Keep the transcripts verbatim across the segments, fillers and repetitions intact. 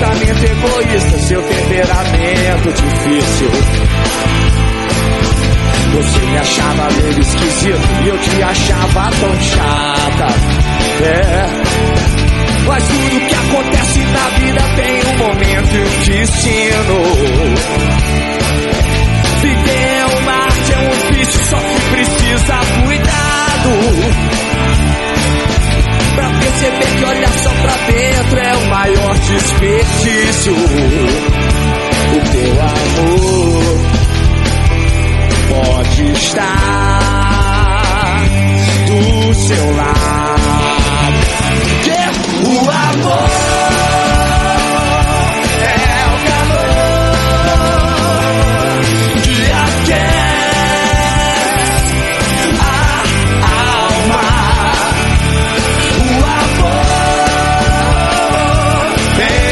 pensamento egoísta, seu temperamento difícil. Você me achava meio esquisito e eu te achava tão chata. É, mas tudo que acontece na vida tem um momento e um destino. Viver é uma arte, é um ofício, só que precisa cuidado. Pra perceber que olhar só pra dentro é o maior desperdício. O teu amor pode estar do seu lado. Que o amor é o calor que aquece a alma. O amor tem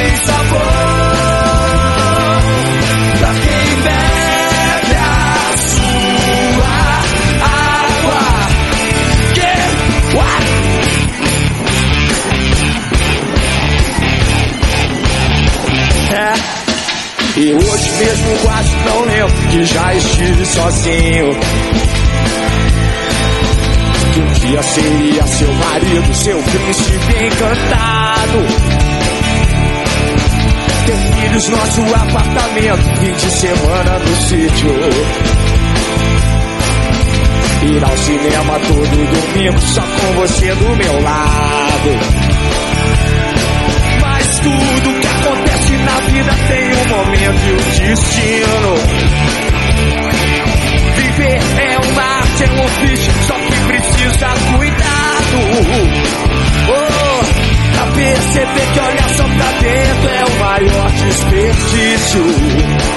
sabor pra quem bebe a sua água. Que what? É, e hoje mesmo quase não lembro que já estive sozinho. Que um dia seria seu marido, seu príncipe encantado. Ter filhos, nosso apartamento, fim de semana no sítio. Ir ao cinema todo domingo, só com você do meu lado. Mas tudo que acontece na vida tem um momento e um destino. Viver é uma arte, é um ofício, só que precisa cuidado. Oh, pra perceber que olhar só pra dentro é o maior desperdício.